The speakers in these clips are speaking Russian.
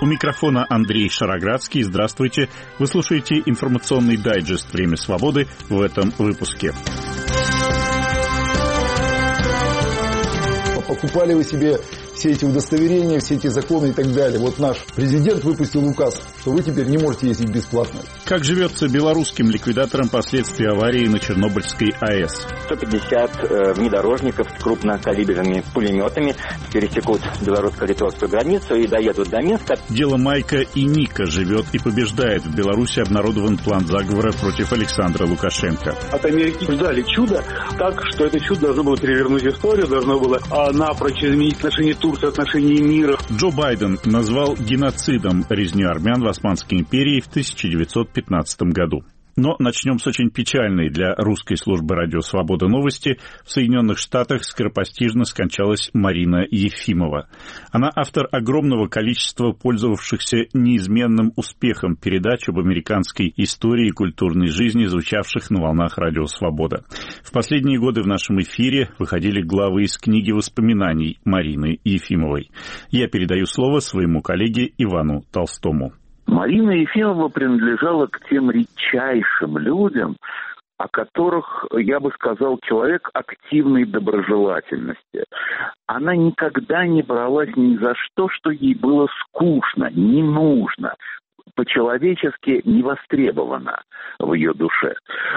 У микрофона Андрей Шароградский. Здравствуйте. Вы слушаете информационный дайджест «Время свободы» в этом выпуске. Покупали вы себе все эти удостоверения, все эти законы и так далее. Вот наш президент выпустил указ, что вы теперь не можете ездить бесплатно. Как живется белорусским ликвидаторам последствий аварии на Чернобыльской АЭС? 150 внедорожников с крупнокалиберными пулеметами пересекут белорусско-литовскую границу и доедут до Минска. Дело Майка и Ника живет и побеждает. В Беларуси обнародован план заговора против Александра Лукашенко. От Америки ждали чуда, так что это чудо должно было перевернуть историю, должно было напрочь изменить отношение Турции, отношение мира. Джо Байден назвал геноцидом резню армян в Османской империи в 1915 году. Но начнем с очень печальной для русской службы «Радио Свобода» новости. В Соединенных Штатах скоропостижно скончалась Марина Ефимова. Она автор огромного количества пользовавшихся неизменным успехом передач об американской истории и культурной жизни, звучавших на волнах «Радио Свобода». В последние годы в нашем эфире выходили главы из книги воспоминаний Марины Ефимовой. Я передаю слово своему коллеге Ивану Толстому. Марина Ефимова принадлежала к тем редчайшим людям, о которых, я бы сказал, человек активной доброжелательности. Она никогда не бралась ни за что ей было скучно, не нужно, по-человечески не востребовано в ее душе.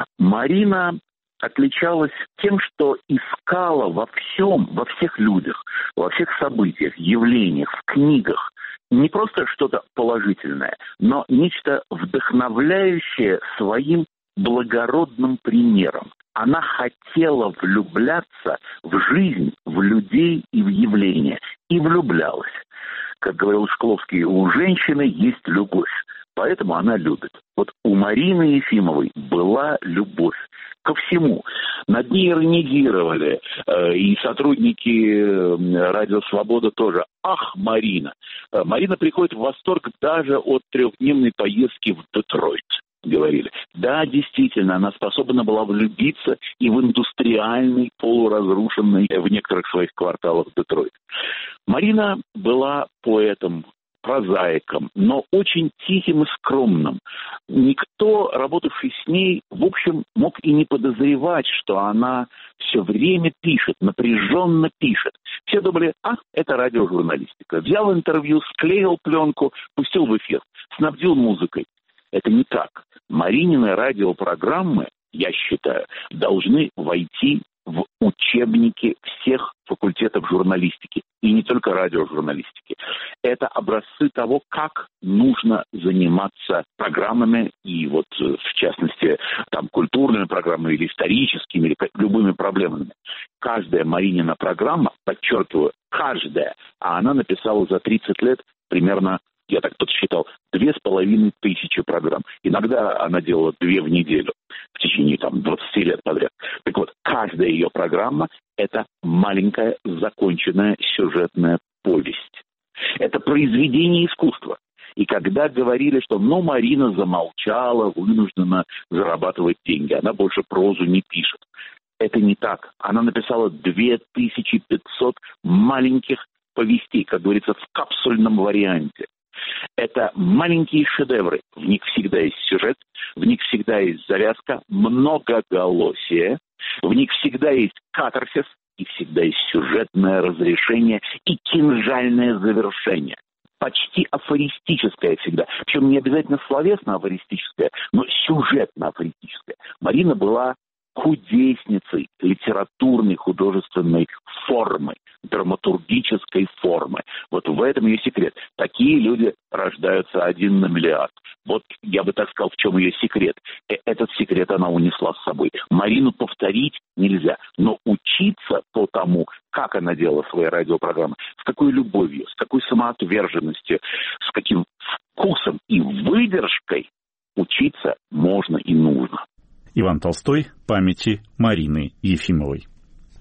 Марина отличалась тем, что искала во всем, во всех людях, во всех событиях, явлениях, в книгах не просто что-то положительное, но нечто вдохновляющее своим благородным примером. Она хотела влюбляться в жизнь, в людей и в явления. И влюблялась. Как говорил Шкловский, у женщины есть любовь. Поэтому она любит. Вот у Марины Ефимовой была любовь ко всему. Над ней иронизировали. И сотрудники «Радио Свобода» тоже. Ах, Марина! Марина приходит в восторг даже от 3-дневной поездки в Детройт. Говорили. Да, действительно, она способна была влюбиться и в индустриальный, полуразрушенный в некоторых своих кварталах Детройт. Марина была поэтом, прозаиком, но очень тихим и скромным. Никто, работавший с ней, в общем, мог и не подозревать, что она все время пишет, напряженно пишет. Все думали, это радиожурналистика. Взял интервью, склеил пленку, пустил в эфир, снабдил музыкой. Это не так. Маринины радиопрограммы, я считаю, должны войти в учебники всех факультетов журналистики. И не только радиожурналистики. Это образцы того, как нужно заниматься программами, и вот в частности там культурными программами или историческими, или любыми проблемами. Каждая Маринина программа, подчеркиваю, каждая, а она написала за 30 лет примерно, я так подсчитал, 2500 программ. Иногда она делала 2 в неделю в течение 20 лет подряд. Так вот, каждая ее программа – это маленькая законченная сюжетная повесть. Это произведение искусства. И когда говорили, что Марина замолчала, вынуждена зарабатывать деньги, она больше прозу не пишет. Это не так. Она написала 2500 маленьких повестей, как говорится, в капсульном варианте. Это маленькие шедевры. В них всегда есть сюжет, в них всегда есть завязка, многоголосие, в них всегда есть катарсис, и всегда есть сюжетное разрешение и кинжальное завершение. Почти афористическое всегда. Причем не обязательно словесно-афористическое, но сюжетно-афористическое. Марина была кудесницей литературной, художественной формы, драматургической формы. Вот в этом ее секрет. Такие люди рождаются 1 на миллиард. Вот я бы так сказал, в чем ее секрет. Этот секрет она унесла с собой. Марину повторить нельзя, но учиться по тому, как она делала свои радиопрограммы, с какой любовью, с какой самоотверженностью, с каким вкусом и выдержкой учиться можно и нужно. Иван Толстой. Памяти Марины Ефимовой.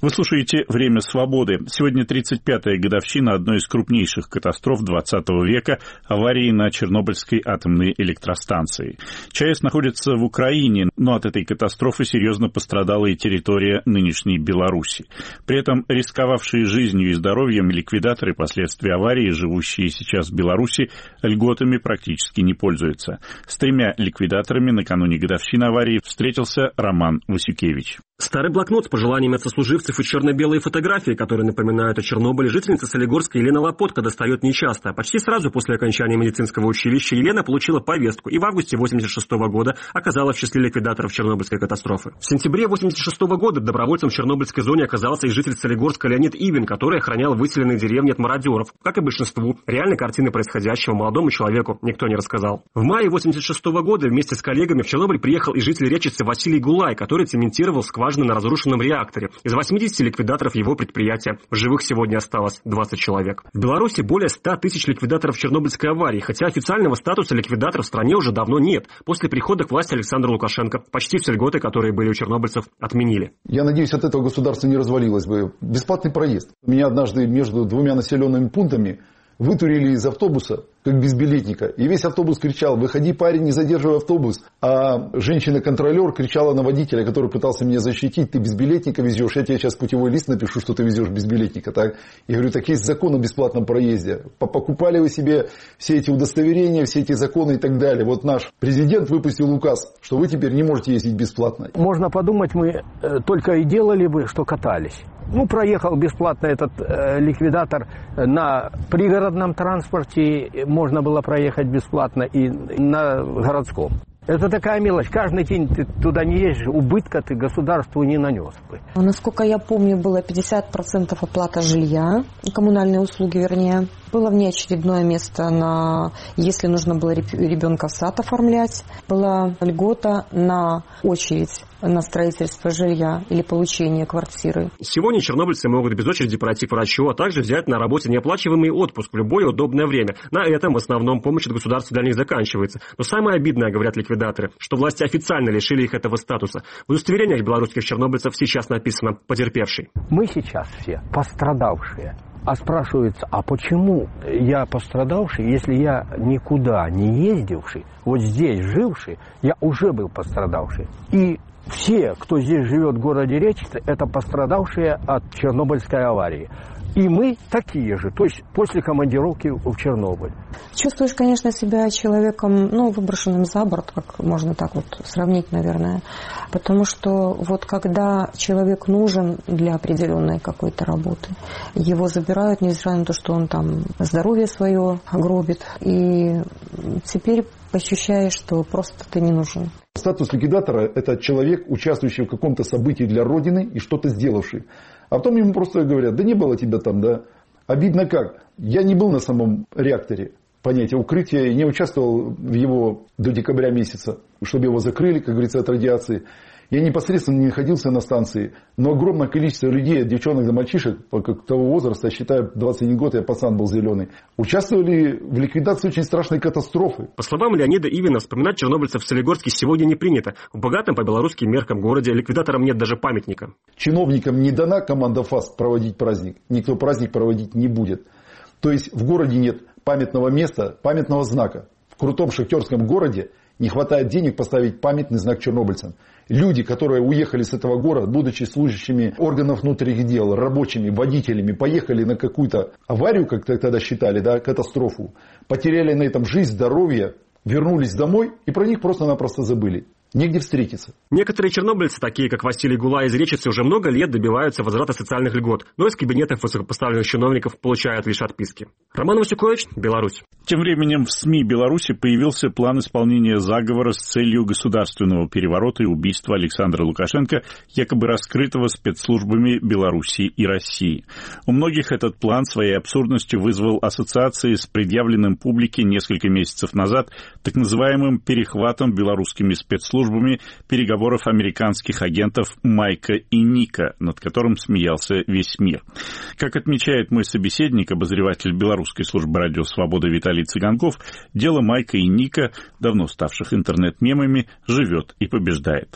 Вы слушаете «Время свободы». Сегодня 35-я годовщина одной из крупнейших катастроф XX века – аварии на Чернобыльской атомной электростанции. ЧАЭС находится в Украине, но от этой катастрофы серьезно пострадала и территория нынешней Беларуси. При этом рисковавшие жизнью и здоровьем ликвидаторы последствий аварии, живущие сейчас в Беларуси, льготами практически не пользуются. С 3 ликвидаторами накануне годовщины аварии встретился Роман Васюкевич. Старый блокнот с пожеланиями от сослуживцев и черно-белые фотографии, которые напоминают о Чернобыле, жительница Солигорска Елена Лопотка достает нечасто. Почти сразу после окончания медицинского училища Елена получила повестку и в августе 1986 года оказалась в числе ликвидаторов Чернобыльской катастрофы. В сентябре 1986 года добровольцем в Чернобыльской зоне оказался и житель Солигорска Леонид Ивин, который охранял выселенные деревни от мародеров. Как и большинству, реальной картины происходящего молодому человеку никто не рассказал. В мае 1986 года вместе с коллегами в Чернобыль приехал и житель Речицы Василий Гулай, который цементировал скважины на разрушенном реакторе. Из 80 ликвидаторов его предприятия в живых сегодня осталось 20 человек. В Беларуси более 100 тысяч ликвидаторов Чернобыльской аварии, хотя официального статуса ликвидатора в стране уже давно нет. После прихода к власти Александра Лукашенко почти все льготы, которые были у чернобыльцев, отменили. Я надеюсь, от этого государство не развалилось бы. Бесплатный проезд. Меня однажды между 2 населенными пунктами вытурили из автобуса, как безбилетника. И весь автобус кричал: «Выходи, парень, не задерживай автобус». А женщина-контролер кричала на водителя, который пытался меня защитить: «Ты безбилетника везешь, я тебе сейчас путевой лист напишу, что ты везешь безбилетника». Так? Я говорю: так есть закон о бесплатном проезде. Покупали вы себе все эти удостоверения, все эти законы и так далее. Вот наш президент выпустил указ, что вы теперь не можете ездить бесплатно. Можно подумать, мы только и делали бы, что катались. Проехал бесплатно этот ликвидатор на пригородном транспорте, можно было проехать бесплатно и на городском. Это такая мелочь. Каждый день ты туда не едешь, убытка ты государству не нанес бы. Насколько я помню, было 50% оплата жилья, коммунальные услуги, вернее. Было внеочередное место, если нужно было ребенка в сад оформлять. Была льгота на очередь на строительство жилья или получение квартиры. Сегодня чернобыльцы могут без очереди пройти к врачу, а также взять на работе неоплачиваемый отпуск в любое удобное время. На этом в основном помощь от государства для них заканчивается. Но самое обидное, говорят ликвидаторы, что власти официально лишили их этого статуса. В удостоверениях белорусских чернобыльцев сейчас написано «потерпевший». Мы сейчас все пострадавшие. А спрашивается, а почему я пострадавший, если я никуда не ездивший, вот здесь живший, я уже был пострадавший. И все, кто здесь живет в городе Речице, это пострадавшие от Чернобыльской аварии. И мы такие же, то есть после командировки в Чернобыль. Чувствуешь, конечно, себя человеком, выброшенным за борт, как можно так вот сравнить, наверное. Потому что вот когда человек нужен для определенной какой-то работы, его забирают, невзирая на то, что он там здоровье свое гробит. И теперь ощущаешь, что просто ты не нужен. Статус ликвидатора – это человек, участвующий в каком-то событии для Родины и что-то сделавший. А потом ему просто говорят: да не было тебя там, да. Обидно как? Я не был на самом реакторе, понятие укрытия, и не участвовал в его до декабря месяца, чтобы его закрыли, как говорится, от радиации. Я непосредственно не находился на станции, но огромное количество людей, от девчонок до мальчишек, того возраста, считаю, 21 год, я пацан был зеленый, участвовали в ликвидации очень страшной катастрофы. По словам Леонида Ивина, вспоминать чернобыльцев в Солигорске сегодня не принято. В богатом по белорусским меркам городе ликвидаторам нет даже памятника. Чиновникам не дана команда ФАСТ проводить праздник, никто праздник проводить не будет. То есть в городе нет памятного места, памятного знака. В крутом шахтерском городе не хватает денег поставить памятный знак чернобыльцам. Люди, которые уехали с этого города, будучи служащими органов внутренних дел, рабочими, водителями, поехали на какую-то аварию, как тогда считали, да, катастрофу, потеряли на этом жизнь, здоровье, вернулись домой и про них просто-напросто забыли. Негде встретиться. Некоторые чернобыльцы, такие как Василий Гулай из Речицы, уже много лет добиваются возврата социальных льгот, но из кабинетов высокопоставленных чиновников получают лишь отписки. Роман Васюкович, Беларусь. Тем временем в СМИ Беларуси появился план исполнения заговора с целью государственного переворота и убийства Александра Лукашенко, якобы раскрытого спецслужбами Белоруссии и России. У многих этот план своей абсурдностью вызвал ассоциации с предъявленным публике несколько месяцев назад так называемым перехватом белорусскими спецслужбами переговоров американских агентов Майка и Ника, над которым смеялся весь мир. Как отмечает мой собеседник, обозреватель белорусской службы радио «Свобода» Виталий Цыганков, дело Майка и Ника, давно ставших интернет-мемами, живет и побеждает.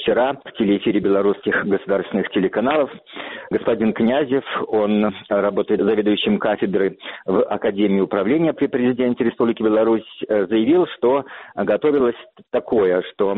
вчера в телеэфире белорусских государственных телеканалов. Господин Князев, он работает заведующим кафедрой в Академии управления при президенте Республики Беларусь, заявил, что готовилось такое, что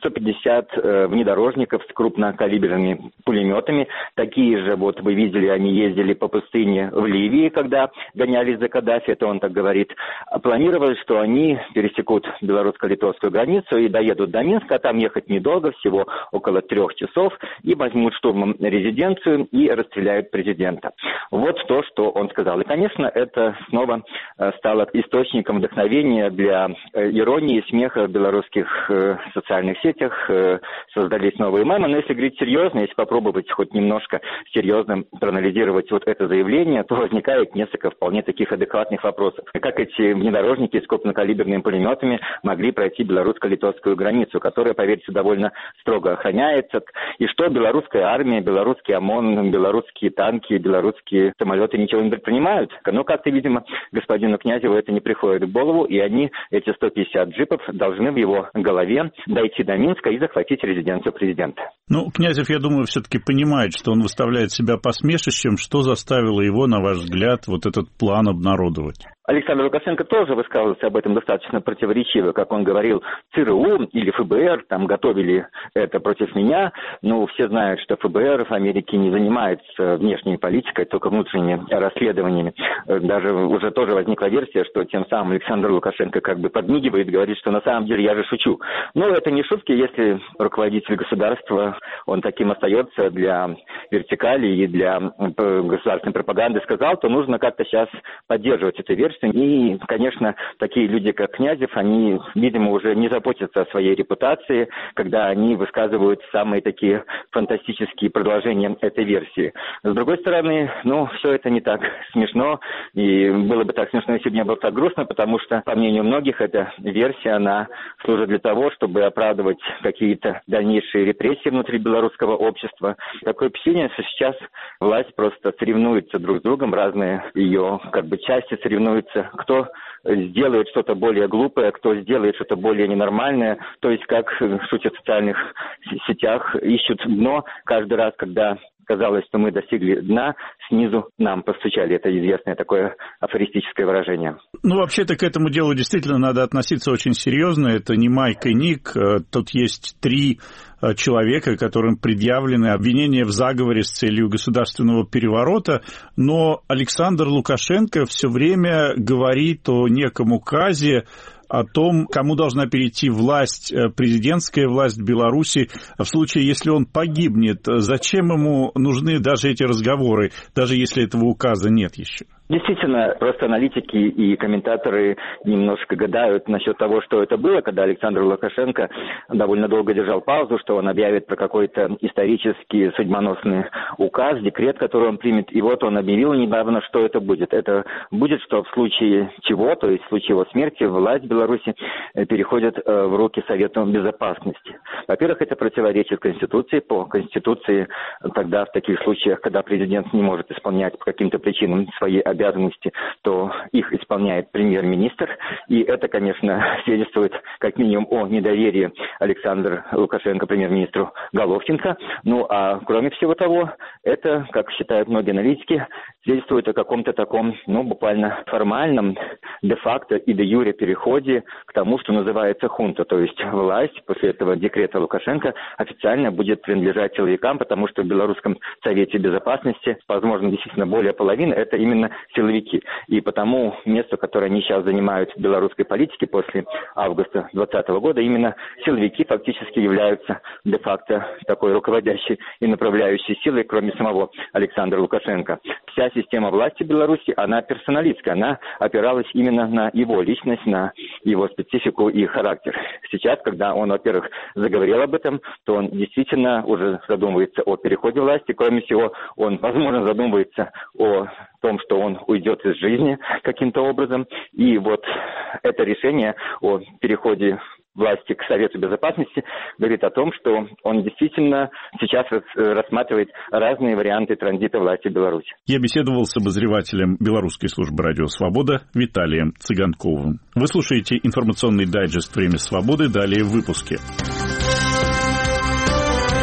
150 внедорожников с крупнокалиберными пулеметами, такие же, вот вы видели, они ездили по пустыне в Ливии, когда гонялись за Каддафи, это он так говорит, планировалось, что они пересекут белорусско-литовскую границу и доедут до Минска, а там ехать недолго, всего около 3 часов, и возьмут штурмом резиденцию и расстреляют президента. Вот то, что он сказал. И, конечно, это снова стало источником вдохновения для иронии и смеха в белорусских социальных сетях. Создались новые мемы. Но если говорить серьезно, если попробовать хоть немножко серьезно проанализировать вот это заявление, то возникает несколько вполне таких адекватных вопросов. Как эти внедорожники с крупнокалиберными пулеметами могли пройти белорусско-литовскую границу, которая, поверьте, довольно строго охраняется. И что белорусская армия, белорусский ОМОН, белорусские танки, белорусские самолеты ничего не предпринимают? Но как-то, видимо, господину Князеву это не приходит в голову, и они, эти 150 джипов, должны в его голове дойти до Минска и захватить резиденцию президента. Ну, Князев, я думаю, все-таки понимает, что он выставляет себя посмешищем. Что заставило его, на ваш взгляд, вот этот план обнародовать? Александр Лукашенко тоже высказывался об этом достаточно противоречиво, как он говорил, ЦРУ или ФБР там готовили это против меня. Ну, все знают, что ФБР в Америке не занимается внешней политикой, только внутренними расследованиями. Даже уже тоже возникла версия, что тем самым Александр Лукашенко как бы подмигивает, говорит, что на самом деле я же шучу. Но это не шутки, если руководитель государства, он таким остается для вертикали и для государственной пропаганды сказал, то нужно как-то сейчас поддерживать эту версию. И, конечно, такие люди, как Князев, они, видимо, уже не заботятся о своей репутации, когда они высказывают самые такие фантастические продолжения этой версии. С другой стороны, ну, все это не так смешно, и было бы так смешно, если бы не было так грустно, потому что, по мнению многих, эта версия, она служит для того, чтобы оправдывать какие-то дальнейшие репрессии внутри белорусского общества. Такое впечатление, что сейчас власть просто соревнуется друг с другом, разные ее как бы части соревнуются, кто сделает что-то более глупое, кто сделает что-то более ненормальное. То есть, как шутят в социальных сетях, ищут дно каждый раз, когда казалось, что мы достигли дна, снизу нам постучали. Это известное такое афористическое выражение. Ну, вообще-то к этому делу действительно надо относиться очень серьезно. Это не Майк и Ник. Тут есть 3 человека, которым предъявлены обвинения в заговоре с целью государственного переворота. Но Александр Лукашенко все время говорит о неком указе, о том, кому должна перейти власть, президентская власть Беларуси в случае, если он погибнет. Зачем ему нужны даже эти разговоры, даже если этого указа нет еще? Действительно, просто аналитики и комментаторы немножко гадают насчет того, что это было, когда Александр Лукашенко довольно долго держал паузу, что он объявит про какой-то исторический судьбоносный указ, декрет, который он примет. И вот он объявил недавно, что это будет. Это будет, что в случае чего, то есть в случае его смерти, власть Беларуси переходит в руки Совета Безопасности. Во-первых, это противоречит Конституции. По Конституции тогда в таких случаях, когда президент не может исполнять по каким-то причинам свои обязанности, то их исполняет премьер-министр. И это, конечно, свидетельствует как минимум о недоверии Александра Лукашенко премьер-министру Головченко. Ну, а кроме всего того, это, как считают многие аналитики, свидетельствует о каком-то таком, ну, буквально формальном, де-факто и де-юре переходе к тому, что называется хунта. То есть власть после этого декрета Лукашенко официально будет принадлежать силовикам, потому что в Белорусском Совете Безопасности, возможно, действительно более половины, это именно силовики. И потому место, которое они сейчас занимают в белорусской политике после августа 2020 года, именно силовики фактически являются де-факто такой руководящей и направляющей силой, кроме самого Александра Лукашенко. Вся система власти Беларуси, она персоналистская, она опиралась именно на его личность, на его специфику и характер. Сейчас, когда он, во-первых, заговорил об этом, то он действительно уже задумывается о переходе власти. Кроме всего, он, возможно, задумывается о том, что он уйдет из жизни каким-то образом. И вот это решение о переходе власти к Совету Безопасности говорит о том, что он действительно сейчас рассматривает разные варианты транзита власти в Беларуси. Я беседовал с обозревателем Белорусской службы «Радио Свобода» Виталием Цыганковым. Вы слушаете информационный дайджест «Время свободы». Далее в выпуске.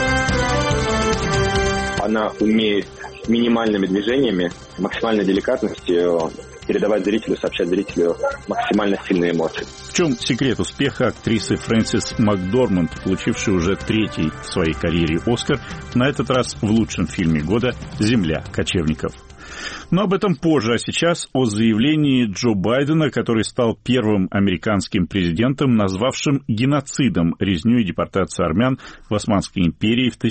она умеет минимальными движениями, максимальной деликатностью передавать зрителю, сообщать зрителю максимально сильные эмоции. В чем секрет успеха актрисы Фрэнсис Макдорманд, получившей уже 3-й в своей карьере «Оскар», на этот раз в лучшем фильме года «Земля кочевников»? Но об этом позже, а сейчас о заявлении Джо Байдена, который стал первым американским президентом, назвавшим геноцидом резню и депортацию армян в Османской империи в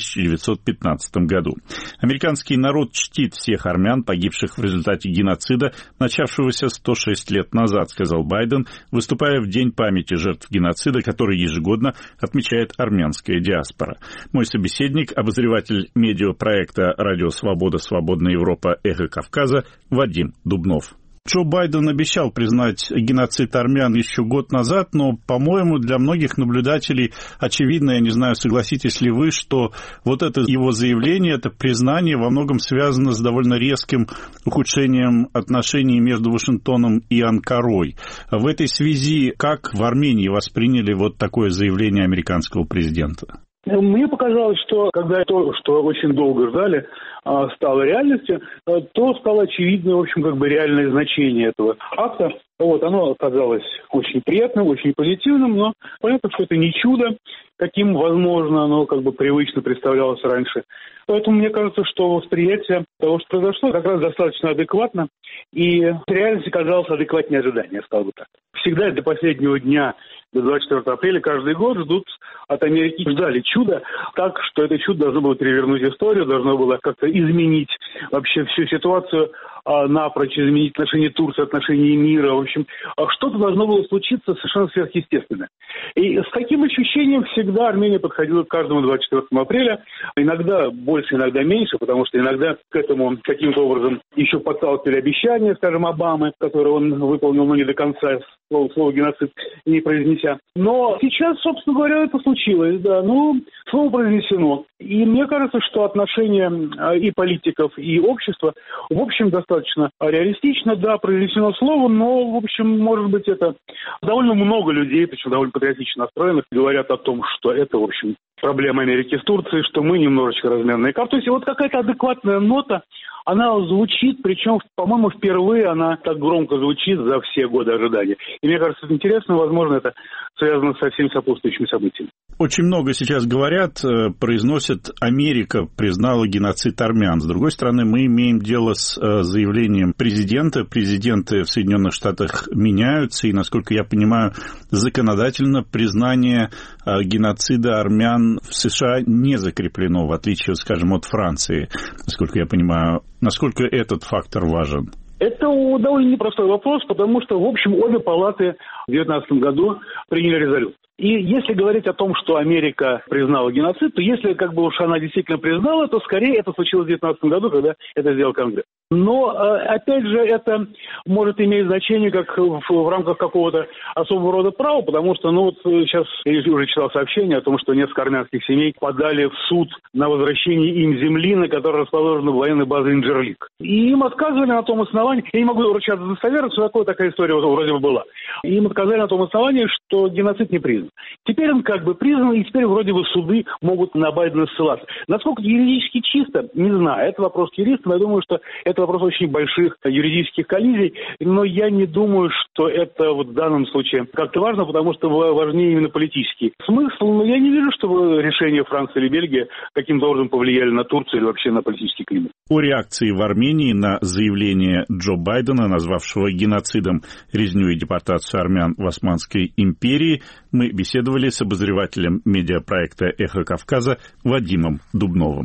1915 году. Американский народ чтит всех армян, погибших в результате геноцида, начавшегося 106 лет назад, сказал Байден, выступая в День памяти жертв геноцида, который ежегодно отмечает армянская диаспора. Мой собеседник, обозреватель медиапроекта «Радио Свобода. Свободная Европа. Эхо Кавказа» Вадим Дубнов. Джо Байден обещал признать геноцид армян еще год назад, но, по-моему, для многих наблюдателей очевидно, я не знаю, согласитесь ли вы, что вот это его заявление, это признание во многом связано с довольно резким ухудшением отношений между Вашингтоном и Анкарой. В этой связи как в Армении восприняли вот такое заявление американского президента? Мне показалось, что когда то, что очень долго ждали, стало реальностью, то стало очевидно, в общем, как бы реальное значение этого акта. Вот, оно оказалось очень приятным, очень позитивным, но понятно, что это не чудо, каким, возможно, оно как бы привычно представлялось раньше. Поэтому мне кажется, что восприятие того, что произошло, как раз достаточно адекватно, и реальность оказалась адекватнее ожидания, я сказал бы так. Всегда до последнего дня, до 24 апреля, каждый год ждут от Америки, ждали чуда, так, что это чудо должно было перевернуть историю, должно было как-то изменить вообще всю ситуацию, напрочь изменить отношение Турции, отношение мира. В общем, что-то должно было случиться совершенно сверхъестественное. И с таким ощущением всегда Армения подходила к каждому 24 апреля. Иногда больше, иногда меньше, потому что иногда к этому каким-то образом еще подталкивали обещания, скажем, Обамы, которые он выполнил, но не до конца, слово «геноцид» не произнеся. Но сейчас, собственно говоря, это случилось, да. Слово произнесено. И мне кажется, что отношения и политиков, и общества, в общем, достаточно реалистично. Да, произнесено слово, но, в общем, может быть, это довольно много людей, причем довольно патриотично настроенных, говорят о том, что это, в общем, проблема Америки с Турцией, что мы немножечко разменные карты. То есть вот какая-то адекватная нота, она звучит, причем, по-моему, впервые она так громко звучит за все годы ожидания. И мне кажется, это интересно, возможно, это связано со всеми сопутствующими событиями. Очень много сейчас говорят, произносят, Америка признала геноцид армян. С другой стороны, мы имеем дело с заявлением президента. Президенты в Соединенных Штатах меняются, и, насколько я понимаю, законодательно признание геноцида армян в США не закреплено, в отличие, скажем, от Франции, насколько я понимаю. Насколько этот фактор важен? Это довольно непростой вопрос, потому что, в общем, обе палаты в 2019 году приняли резолюцию. И если говорить о том, что Америка признала геноцид, то если как бы уж она действительно признала, то скорее это случилось в 2019 году, когда это сделал Конгресс. Но, опять же, это может иметь значение как в рамках какого-то особого рода права, потому что, сейчас я уже читал сообщение о том, что несколько армянских семей подали в суд на возвращение им земли, на которой расположена военная база Инджерлик. И им отказывали на том основании, я не могу ручаться достоверно, что такая история вроде бы была. И им отказали на том основании, что геноцид не признан. Теперь он как бы признан, и теперь вроде бы суды могут на Байдена ссылаться. Насколько юридически чисто, не знаю. Это вопрос к юристам. Я думаю, что это вопрос очень больших юридических коллизий. Но я не думаю, что это в данном случае как-то важно, потому что важнее именно политический смысл. Но я не вижу, что решения Франции или Бельгии каким-то образом повлияли на Турцию или вообще на политический климат. О реакции в Армении на заявление Джо Байдена, назвавшего геноцидом резню и депортацию армян в Османской империи, мы беседовали с обозревателем медиапроекта «Эхо Кавказа» Вадимом Дубновым.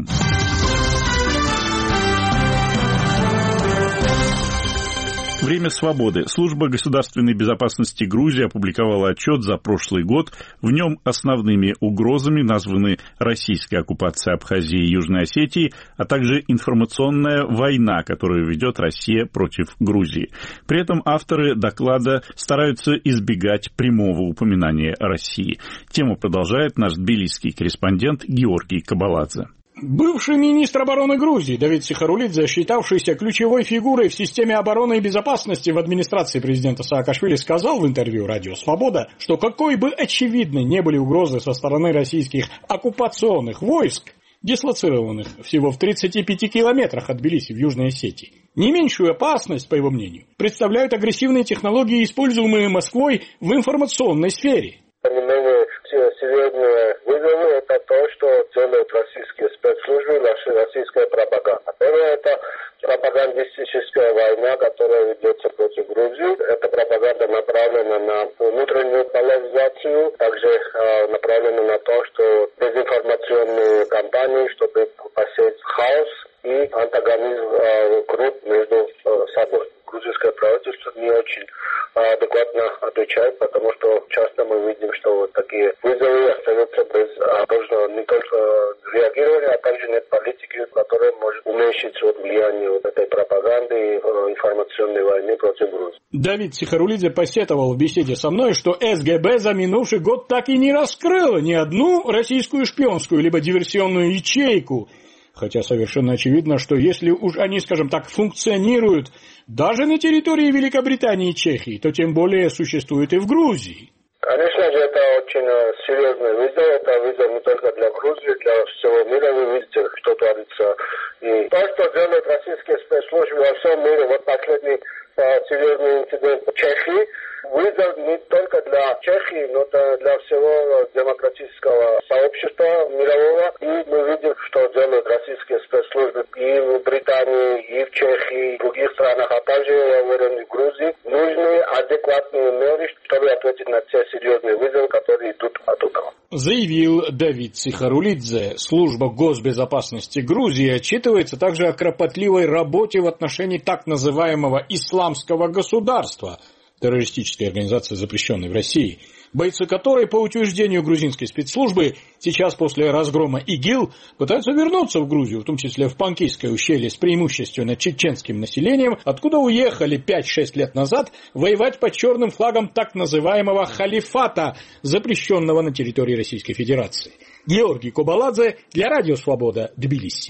Время свободы. Служба государственной безопасности Грузии опубликовала отчет за прошлый год. В нем основными угрозами названы российская оккупация Абхазии и Южной Осетии, а также информационная война, которую ведет Россия против Грузии. При этом авторы доклада стараются избегать прямого упоминания о России. Тему продолжает наш тбилисский корреспондент Георгий Кабаладзе. Бывший министр обороны Грузии Давид Сихарулидзе, считавшийся ключевой фигурой в системе обороны и безопасности в администрации президента Саакашвили, сказал в интервью «Радио Свобода», что какой бы очевидной не были угрозы со стороны российских оккупационных войск, дислоцированных всего в 35 километрах от Тбилиси в Южной Осетии. Не меньшую опасность, по его мнению, представляют агрессивные технологии, используемые Москвой в информационной сфере. Не менее серьезные вызовы – это то, что делают российские спецслужбы, наша российская пропаганда. Первое – это пропагандистическая война, которая ведется против Грузии. Эта пропаганда направлена на внутреннюю поляризацию, также направлена на то, что дезинформационные кампании, чтобы посеять хаос и антагонизм групп между собой. Грузинское правительство не очень адекватно отвечает, потому что часто мы видим, что вот такие вызовы остаются без должного не только реагирования, а также нет политики, которая может уменьшить влияние вот этой пропаганды и информационной войны против Грузии. Давид Сихарулидзе посетовал в беседе со мной, что СГБ за минувший год так и не раскрыла ни одну российскую шпионскую либо диверсионную ячейку. Хотя совершенно очевидно, что если уж они, скажем так, функционируют даже на территории Великобритании и Чехии, то тем более существуют и в Грузии. Конечно же, это очень серьезный вызов. Это вызов не только для Грузии, для всего мира. Вы видите, что творится. И то, что делают российские спецслужбы во всем мире, вот последний серьезный инцидент в Чехии, вызов не только для Чехии, но для всего демократического сообщества мирового. И мы видим, что делают российские спецслужбы и в Британии, и в Чехии, и в других странах, а также, я уверен, и в Грузии. Нужны адекватные меры, чтобы ответить на те серьезные вызовы, которые идут оттуда. Заявил Давид Сихарулидзе. Служба госбезопасности Грузии отчитывается также о кропотливой работе в отношении так называемого исламского государства, террористической организации, запрещенной в России, бойцы которой, по утверждению грузинской спецслужбы, сейчас после разгрома ИГИЛ пытаются вернуться в Грузию, в том числе в Панкийское ущелье с преимущественно чеченским населением, откуда уехали 5-6 лет назад воевать под черным флагом так называемого халифата, запрещенного на территории Российской Федерации. Георгий Кобаладзе для Радио Свобода, Тбилиси.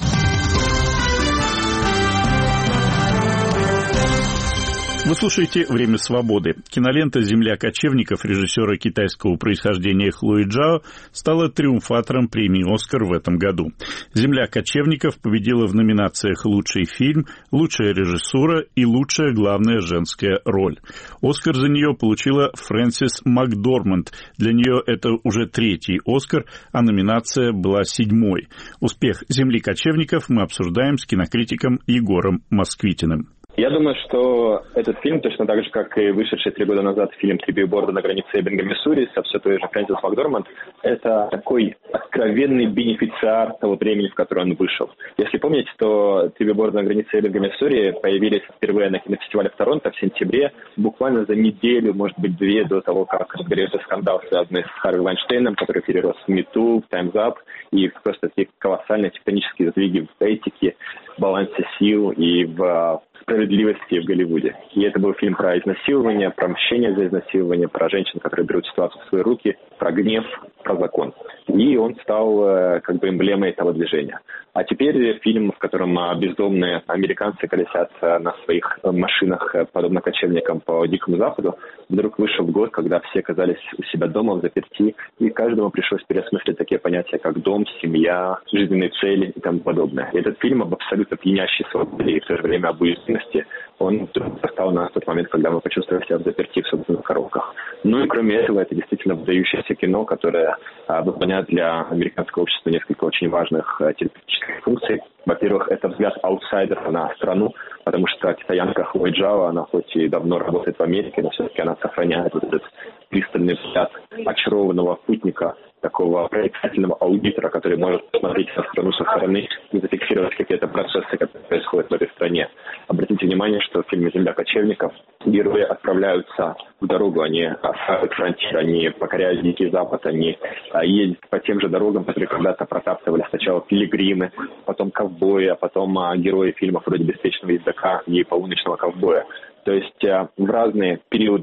Вы слушаете «Время свободы». Кинолента «Земля кочевников» режиссера китайского происхождения Хлои Джао стала триумфатором премии «Оскар» в этом году. «Земля кочевников» победила в номинациях «Лучший фильм», «Лучшая режиссура» и «Лучшая главная женская роль». «Оскар» за нее получила Фрэнсис Макдорманд. Для нее это уже 3-й «Оскар», а номинация была 7-й. Успех «Земли кочевников» мы обсуждаем с кинокритиком Егором Москвитиным. Я думаю, что этот фильм, точно так же, как и вышедший 3 года назад фильм «Три билборда на границе Эббинга, Миссури» со все той же Фрэнсис Макдорманд, это такой откровенный бенефициар того времени, в которое он вышел. Если помните, то «Три билборда на границе Эббинга, Миссури» появились впервые на кинофестивале в Торонто в сентябре, буквально за неделю, может быть, 2 до того, как разгорелся скандал, связанный с Харви Вайнштейном, который перерос в МИТУ, в Time's Up, и просто такие колоссальные тектонические сдвиги в этике, в балансе сил и в справедливости в Голливуде. И это был фильм про изнасилование, про мщение за изнасилование, про женщин, которые берут ситуацию в свои руки, про гнев, про закон. И он стал как бы эмблемой этого движения. А теперь фильм, в котором бездомные американцы колесят на своих машинах, подобно кочевникам по Дикому Западу, вдруг вышел в год, когда все оказались у себя дома, в заперти, и каждому пришлось переосмыслить такие понятия, как дом, семья, жизненные цели и тому подобное. И этот фильм об абсолютно пьянящей свободе и в то же время об уязвимости, он застал нас в тот момент, когда мы почувствовали себя в заперти в собственных коробках. Ну и кроме этого, это действительно выдающееся кино, которое выполняет для американского общества несколько очень важных терапевтических функций. Во-первых, это взгляд аутсайдера на страну, потому что китаянка Хлои Джао, она хоть и давно работает в Америке, но все-таки она сохраняет вот этот пристальный взгляд очарованного путника, такого проницательного аудитора, который может посмотреть на страну со стороны и зафиксировать какие-то процессы, которые происходят в этой стране. Обратите внимание, что в фильме «Земля кочевников» герои отправляются в дорогу, они оставляют фронтир, они покоряют Дикий Запад, они ездят по тем же дорогам, которые когда-то протаптывали сначала пилигримы, потом ковбои, а потом герои фильмов вроде «Беспечного ездака» и «Полуночного ковбоя». То есть в разные периоды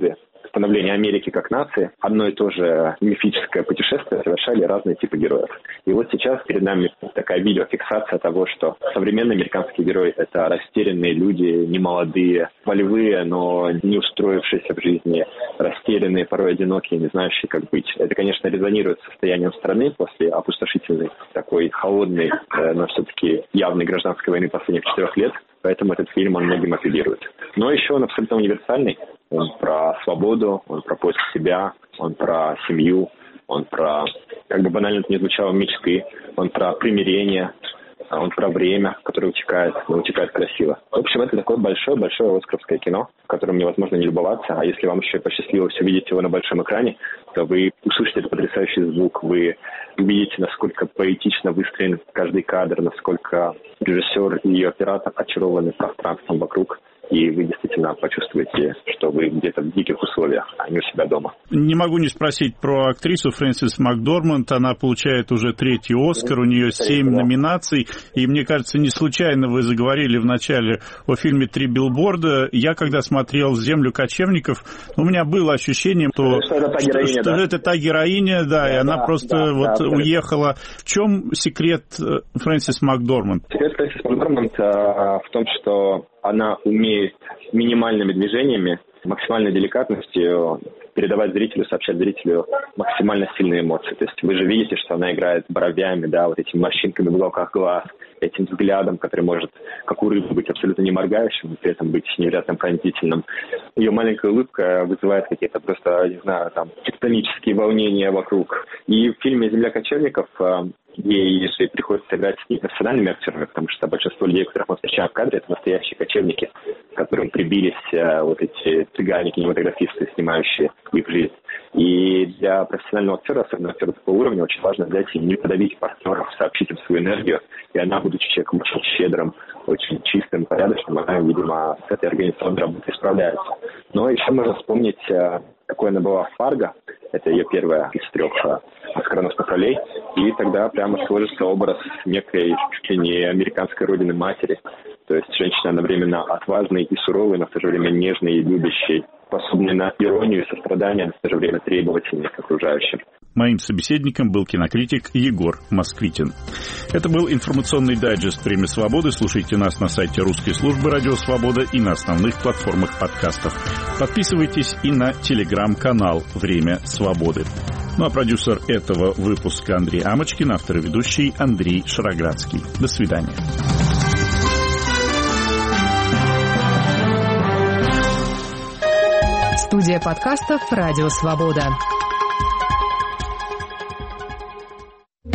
становления Америки как нации одно и то же мифическое путешествие совершали разные типы героев. И вот сейчас перед нами такая видеофиксация того, что современный американский герой – это растерянные люди, немолодые, волевые, но не устроившиеся в жизни, растерянные, порой одинокие, не знающие, как быть. Это, конечно, резонирует с состоянием страны после опустошительной, такой холодной, но все-таки явной гражданской войны последних 4 лет. Поэтому этот фильм, он многим апеллирует. Но еще он абсолютно универсальный. Он про свободу, он про поиск себя, он про семью, он про, как бы банально это ни звучало, мечты, он про примирение, он про время, которое утекает, но утекает красиво. В общем, это такое большое-большое оскаровское кино, которым невозможно не любоваться. А если вам еще посчастливилось увидеть его на большом экране, то вы услышите этот потрясающий звук, вы увидите, насколько поэтично выстроен каждый кадр, насколько режиссер и ее оператор очарованы пространством вокруг. И вы действительно почувствуете, что вы где-то в диких условиях, а не у себя дома. Не могу не спросить про актрису Фрэнсис Макдорманд. Она получает уже 3-й «Оскар», у нее 7 номинаций. И мне кажется, не случайно вы заговорили вначале о фильме «Три билборда». Я, когда смотрел «Землю кочевников», у меня было ощущение, что это та героиня, да, и она просто уехала. В чем секрет Фрэнсис Макдорманд? Секрет Фрэнсис Макдорманд в том, что она умеет минимальными движениями, максимальной деликатностью передавать зрителю, сообщать зрителю максимально сильные эмоции. То есть вы же видите, что она играет бровями, да, вот этими морщинками в уголках глаз, этим взглядом, который может, как у рыбы, быть абсолютно не моргающим, но при этом быть невероятно пронзительным. Ее маленькая улыбка вызывает какие-то просто, не знаю, там, тектонические волнения вокруг. И в фильме «Земля кочевников» ей, если приходится играть с непрофессиональными актерами, потому что большинство людей, которых мы встречаем в кадре, это настоящие кочевники, к которым прибились вот эти цыгане, кинематографисты, снимающие их жизнь. И для профессионального актера, особенно актера такого уровня, очень важно взять и не подавить партнеров, сообщить им свою энергию. И она, будучи человеком очень щедрым, очень чистым, порядочным, она, видимо, с этой организационной работой справляется. Но еще можно вспомнить, какой она была в «Фарго». Это ее первая из 3 оскароносных ролей. И тогда прямо сложится образ некой чуть ли не американской родины матери. То есть женщина одновременно отважной и суровой, но в то же время нежной и любящей, способной на иронию и сострадание, но в то же время требовательной к окружающим. Моим собеседником был кинокритик Егор Москвитин. Это был информационный дайджест «Время свободы». Слушайте нас на сайте русской службы «Радио Свобода» и на основных платформах подкастов. Подписывайтесь и на телеграм-канал «Время свободы». Ну а продюсер этого выпуска Андрей Амочкин, автор и ведущий Андрей Шароградский. До свидания. Студия подкастов «Радио Свобода».